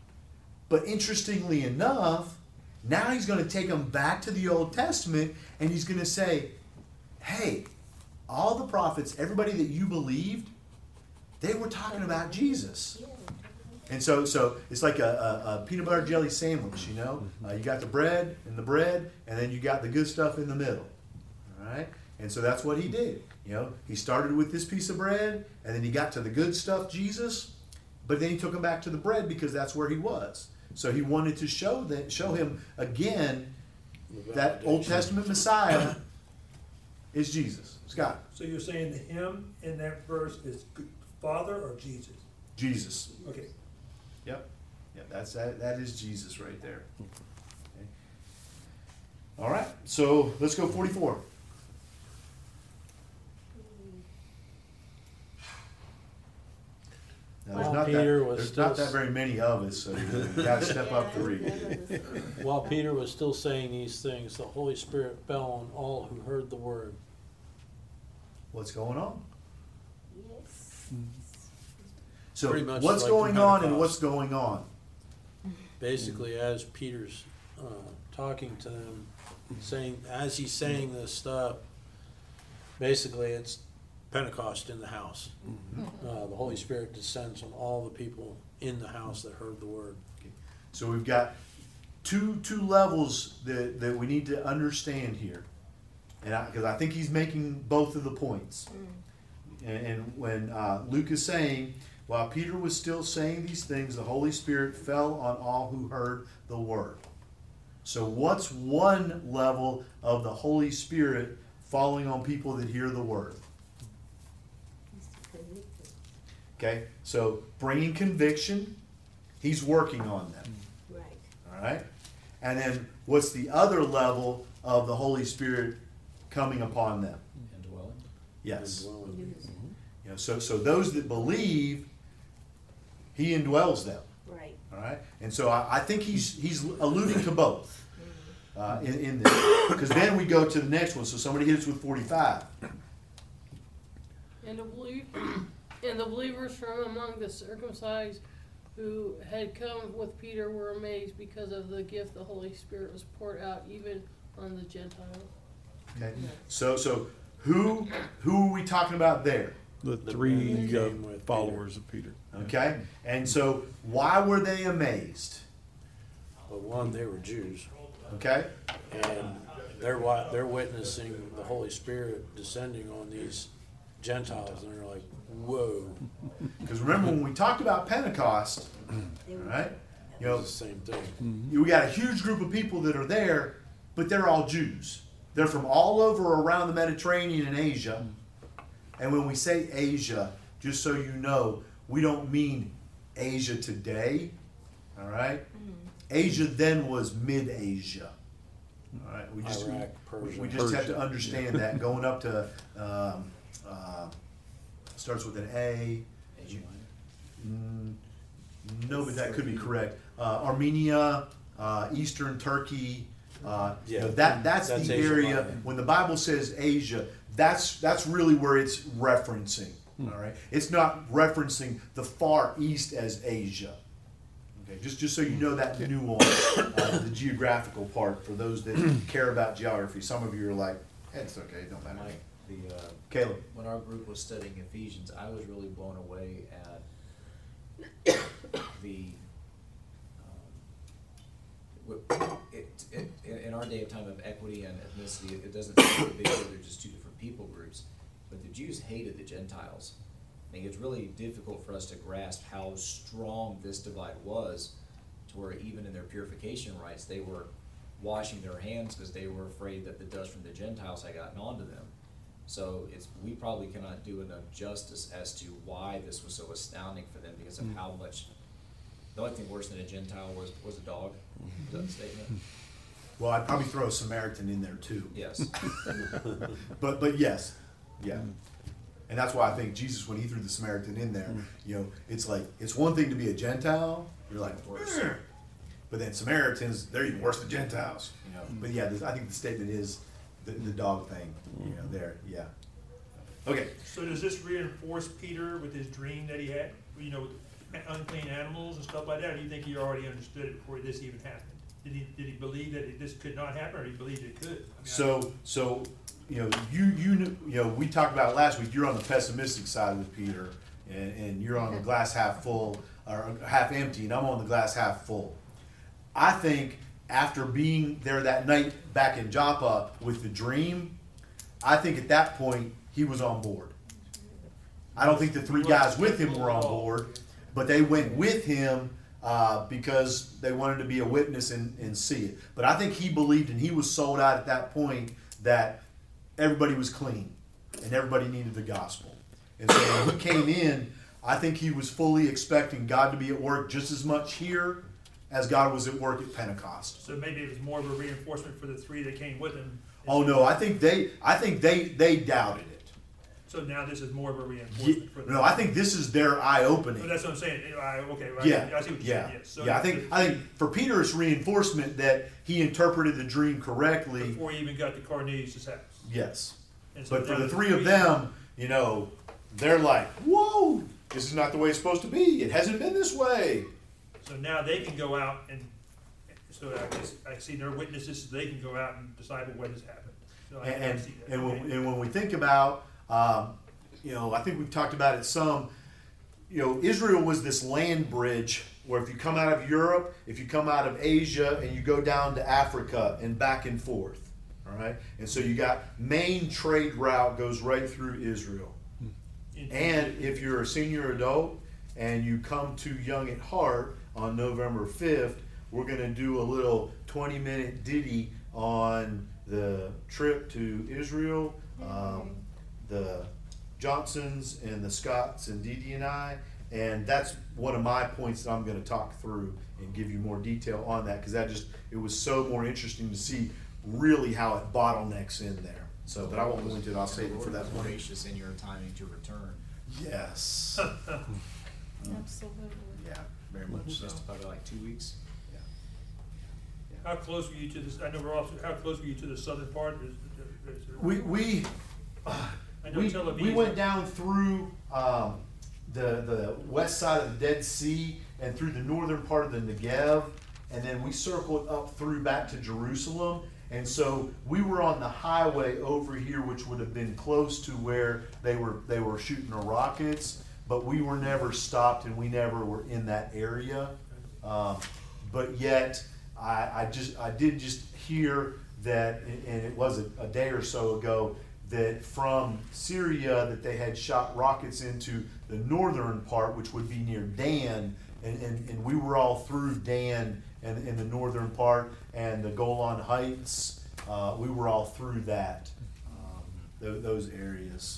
But interestingly enough, now he's going to take them back to the Old Testament, and he's going to say, hey, all the prophets, everybody that you believed, they were talking about Jesus. And so, so it's like a, a, a peanut butter jelly sandwich, you know. Uh, you got the bread and the bread, and then you got the good stuff in the middle. All right. And so that's what he did. You know, he started with this piece of bread, and then he got to the good stuff, Jesus. But then he took him back to the bread because that's where he was. So he wanted to show that, show him again that Old Testament Messiah is Jesus. Scott. So you're saying the him in that verse is Father or Jesus? Jesus. Okay. Yep. Yep. That's that. That is Jesus right there. Okay. All right. So let's go forty-four. Now, there's While not Peter that, was there's still not that very many of us, so you got to step up to read. While Peter was still saying these things, the Holy Spirit fell on all who heard the word. What's going on? Yes. So Pretty much what's like going the on and Pentecost. what's going on? Basically, as Peter's uh, talking to them, saying, as he's saying this stuff, basically it's Pentecost in the house. Uh, the Holy Spirit descends on all the people in the house that heard the word. So we've got two two levels that, that we need to understand here, and because I, I think he's making both of the points. And, and when uh, Luke is saying, while Peter was still saying these things, the Holy Spirit fell on all who heard the word. So what's one level of the Holy Spirit falling on people that hear the word? Okay, so bringing conviction, he's working on them. Right. All right? And then what's the other level of the Holy Spirit coming upon them? Indwelling. Yes. Indwelling. You know, so so those that believe, he indwells them. Right. All right? And so I, I think he's he's alluding to both uh, in, in this. Because then we go to the next one. So somebody hits with forty-five. And the believe, and the believers from among the circumcised who had come with Peter were amazed because of the gift the Holy Spirit was poured out even on the Gentiles. Okay? So so who who are we talking about there? The The three man that uh, came with followers of Peter. Okay? And so why were they amazed? But one, they were Jews, Okay? and they're wa- they're witnessing the Holy Spirit descending on these Gentiles, and they're like, "Whoa!" Because remember when we talked about Pentecost, all right? You know, It's the same thing. we got a huge group of people that are there, but they're all Jews. They're from all over around the Mediterranean and Asia. And when we say Asia, just so you know, we don't mean Asia today, all right? Asia then was mid-Asia, All right, we just, Iraq, we, Persia. we just have to Persia. understand that going up to, um, uh, starts with an A. Asia Minor. Mm, No, but that could be correct. Uh, Armenia, uh, Eastern Turkey, uh, you know, Yeah, that, that's that's the Asia area, Minor. when the Bible says Asia, that's, that's really where it's referencing, all right? It's not referencing the Far East as Asia. Okay, just, just so you know that nuance, uh, the geographical part, for those that care about geography. Some of you are like, "Eh, it's okay, it don't matter. Mike, the, uh, Caleb. when our group was studying Ephesians, I was really blown away at the, um, w- it, it, in- in our day of time of equity and ethnicity, it doesn't seem big deal, they're just two different people groups. But the Jews hated the Gentiles. I think it's really difficult for us to grasp how strong this divide was, to where even in their purification rites, they were washing their hands because they were afraid that the dust from the Gentiles had gotten onto them. So it's, we probably cannot do enough justice as to why this was so astounding for them, because of how much, the only thing worse than a Gentile was, was a dog. Is that a statement? Well, I'd probably throw a Samaritan in there too. Yes. But, but yes, yeah. And that's why I think Jesus, when he threw the Samaritan in there, you know, it's like, it's one thing to be a Gentile, you're like, Worse. "Ugh." But then Samaritans, they're even worse than Gentiles, you know. But yeah, this- I think the statement is the, the dog thing, you know, there, yeah. Okay, So does this reinforce Peter with his dream that he had, you know, with unclean animals and stuff like that? Or do you think he already understood it before this even happened? Did he, did he believe that it- this could not happen, or he believed it could? I mean, I- so, so, you know, you, you, kn- you know, we talked about it last week, you're on the pessimistic side with Peter, and, and you're on the glass half full, or half empty, and I'm on the glass half full. I think after being there that night back in Joppa with the dream, I think at that point, he was on board. I don't think the three guys with him were on board, but they went with him uh, because they wanted to be a witness and, and see it. But I think he believed, and he was sold out at that point, that everybody was clean and everybody needed the gospel. And so when he came in, I think he was fully expecting God to be at work just as much here as God was at work at Pentecost. So maybe it was more of a reinforcement for the three that came with him. Oh no, I think they, I think they, they doubted it. So now this is more of a Ye- reinforcement for them. No, I think this is their eye But opening. that's what I'm saying, I, okay, right, Yeah, I see what you're yeah, saying, yes. So yeah. I think, I think for Peter, it's reinforcement that he interpreted the dream correctly. Before he even got to Cornelius' house. Yes, And so but for now the three of them, you know, they're like, "Whoa, this is not the way it's supposed to be. It hasn't been this way." So now they can go out and, so I guess, I see their witnesses, so they can go out and decide what has happened. So I, And I and, see that. and, when, Okay. and when we think about, um, you know, I think we've talked about it some. You know, Israel was this land bridge where if you come out of Europe, if you come out of Asia, and you go down to Africa and back and forth, all right. And so you got main trade route goes right through Israel. And if you're a senior adult and you come to Young at Heart on November fifth, we're going to do a little twenty minute ditty on the trip to Israel, um, the Johnsons and the Scotts and Dee Dee and I. And that's one of my points that I'm going to talk through and give you more detail on that, because that just, it was so more interesting to see really how it bottlenecks in there. So, but I won't go into it, I'll save it for that point. Gracious in your timing to return. Yes. Absolutely. Yeah, very much so. Just about like two weeks. How close were you to this, I know we're off, how close were you to the southern part? Is- is- is- We, we, I know we, Tel Aviv. we went down through, um, the, the west side of the Dead Sea and through the northern part of the Negev, and then we circled up through back to Jerusalem. And so we were on the highway over here, which would have been close to where they were, they were shooting the rockets, but we were never stopped and we never were in that area. Um, but yet, I, I just, I did just hear that, and it was a, a day or so ago, that from Syria that they had shot rockets into the northern part, which would be near Dan, and, and, and we were all through Dan and in the northern part, and the Golan Heights, uh, we were all through that, um, th- those areas.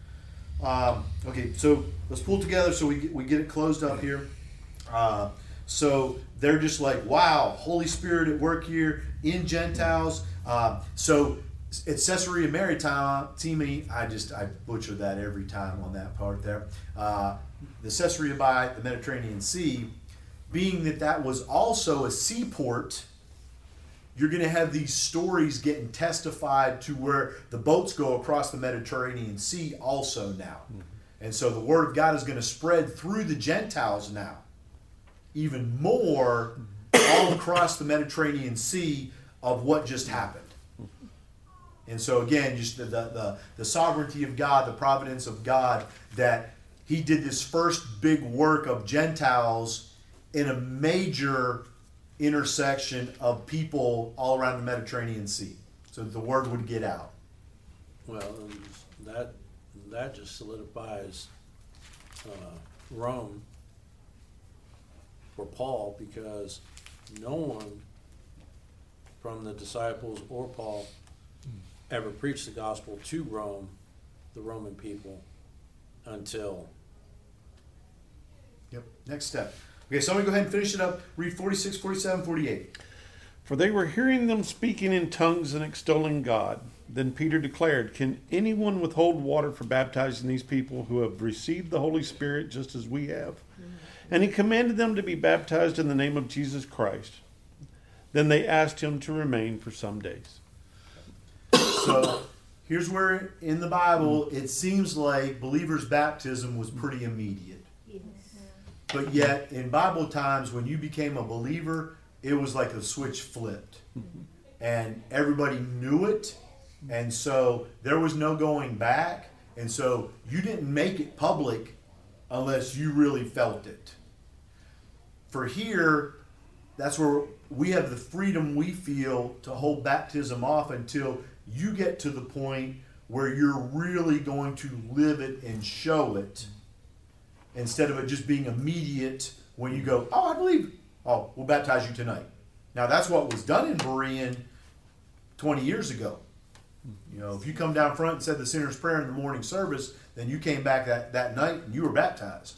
So, um, okay, so let's pull together so we get, we get it closed up here. Uh, So they're just like, wow, Holy Spirit at work here in Gentiles. Uh, so at Caesarea Maritima, I just I butcher that every time on that part there. Uh, the Caesarea by the Mediterranean Sea, being that that was also a seaport, you're going to have these stories getting testified to where the boats go across the Mediterranean Sea also now. Mm-hmm. And so the Word of God is going to spread through the Gentiles now, even more all across the Mediterranean Sea of what just happened. And so again, just the, the, the, the sovereignty of God, the providence of God, that He did this first big work of Gentiles in a major intersection of people all around the Mediterranean Sea, so that the word would get out. Well, and that that just solidifies uh, Rome for Paul, because no one from the disciples or Paul ever preached the gospel to Rome, the Roman people, until. Yep. Next step. Okay, so I'm going to go ahead and finish it up. Read forty-six, forty-seven, forty-eight. For they were hearing them speaking in tongues and extolling God. Then Peter declared, can anyone withhold water for baptizing these people who have received the Holy Spirit just as we have? Mm-hmm. And he commanded them to be baptized in the name of Jesus Christ. Then they asked him to remain for some days. So here's where in the Bible it seems like believers' baptism was pretty immediate. Yes. But yet in Bible times, when you became a believer, it was like a switch flipped. And everybody knew it. And so there was no going back. And so you didn't make it public unless you really felt it. For here, that's where we have the freedom we feel to hold baptism off until you get to the point where you're really going to live it and show it, instead of it just being immediate when you go, oh, I believe, oh, we'll baptize you tonight. Now, that's what was done in Berean twenty years ago. You know, if you come down front and said the sinner's prayer in the morning service, then you came back that, that night and you were baptized.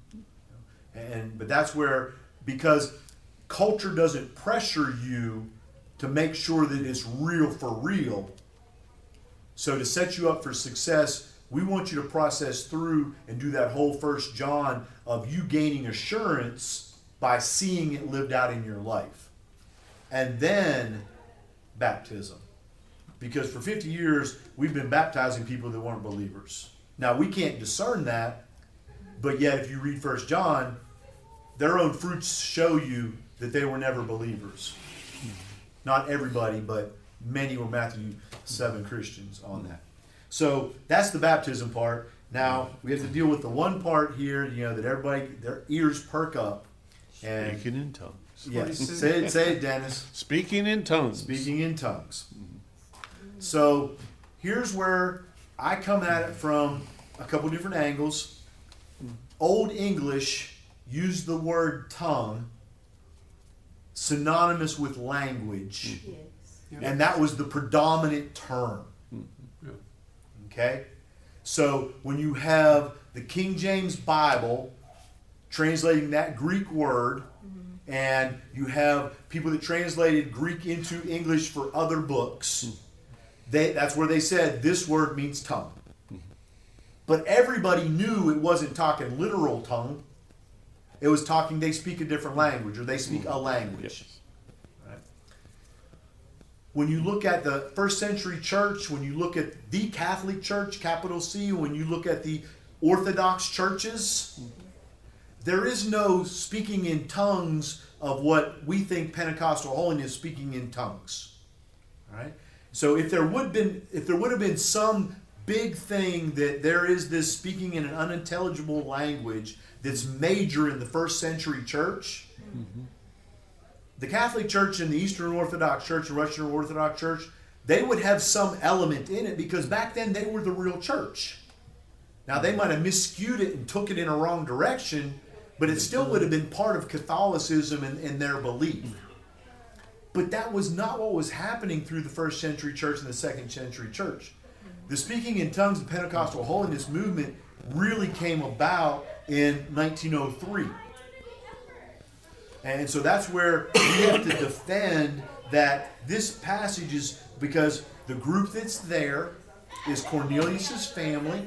And but that's where, because culture doesn't pressure you to make sure that it's real for real. So to set you up for success, we want you to process through and do that whole First John of you gaining assurance by seeing it lived out in your life. And then baptism. Because for fifty years, we've been baptizing people that weren't believers. Now, we can't discern that, but yet if you read First John, their own fruits show you that they were never believers. Not everybody, but many were Matthew seven Christians on that. So that's the baptism part. Now, we have to deal with the one part here, you know, that everybody, their ears perk up. And Speaking in tongues. yes, say it, say it, Dennis. Speaking in tongues. Speaking in tongues. So here's where I come at it from a couple different angles. Old English used the word tongue synonymous with language. Yes. And that was the predominant term. Okay? So when you have the King James Bible translating that Greek word, mm-hmm. and you have people that translated Greek into English for other books, mm-hmm. they, that's where they said this word means tongue. Mm-hmm. But everybody knew it wasn't talking literal tongue. It was talking they speak a different language, or they speak mm-hmm. a language. Yes. When you look at the first century church, when you look at the Catholic Church, capital C, when you look at the Orthodox churches, there is no speaking in tongues of what we think Pentecostal holiness, speaking in tongues. All right? So if there would been, if there would have been some big thing that there is this speaking in an unintelligible language that's major in the first century church, mm-hmm. the Catholic Church and the Eastern Orthodox Church and Russian Orthodox Church, they would have some element in it because back then they were the real church. Now they might have miscued it and took it in a wrong direction, but it still would have been part of Catholicism and, and their belief. But that was not what was happening through the first century church and the second century church. The speaking in tongues and Pentecostal holiness movement really came about in nineteen oh three. And so that's where we have to defend that this passage is, because the group that's there is Cornelius's family,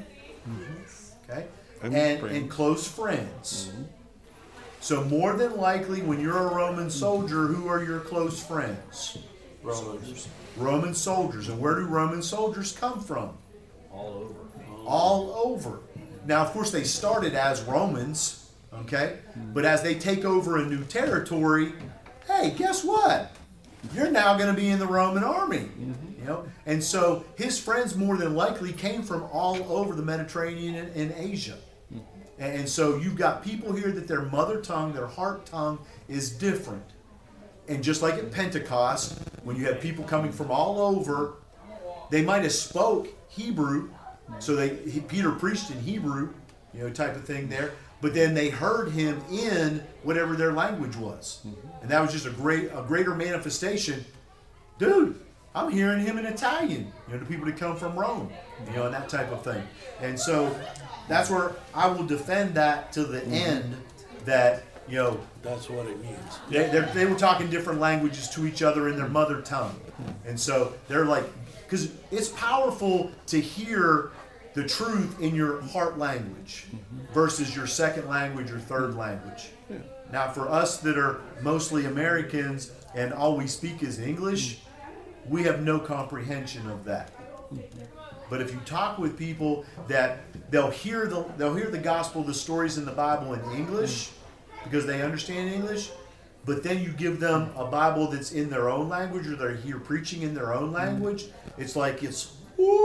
okay, And and, friends. and close friends. So more than likely, when you're a Roman soldier, who are your close friends? Romans. Roman soldiers. And where do Roman soldiers come from? All over. All over. Now, of course, they started as Romans, okay? But as they take over a new territory, hey, guess what? You're now going to be in the Roman army, you know? And so his friends more than likely came from all over the Mediterranean and, and Asia. And so you've got people here that their mother tongue, their heart tongue is different. And just like at Pentecost, when you had people coming from all over, they might have spoke Hebrew, so they he, Peter preached in Hebrew, you know, type of thing there. But then they heard him in whatever their language was, and that was just a great a greater manifestation. Dude, I'm hearing him in Italian. You know, the people that come from Rome, you know, and that type of thing. And so that's where I will defend that to the end. That you know. That's what it means. They, they're- they were talking different languages to each other in their mother tongue. And so they're like, because it's powerful to hear the truth in your heart language versus your second language or third language. Now, for us that are mostly Americans and all we speak is English, we have no comprehension of that. But if you talk with people that they'll hear the they'll hear the gospel, the stories in the Bible in English, because they understand English, but then you give them a Bible that's in their own language, or they're here preaching in their own language, it's like it's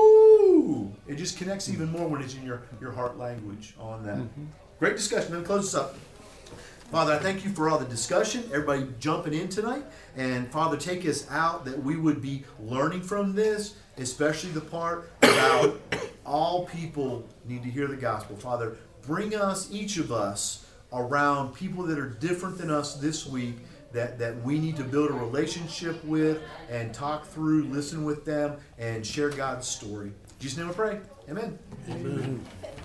woo! It just connects even more when it's in your, your heart language on that. Great discussion. Let me close this up. Father, I thank you for all the discussion, everybody jumping in tonight. And Father, take us out that we would be learning from this, especially the part about all people need to hear the gospel. Father, bring us, each of us, around people that are different than us this week, that, that we need to build a relationship with and talk through, listen with them, and share God's story. In Jesus' name I pray. Amen. Amen.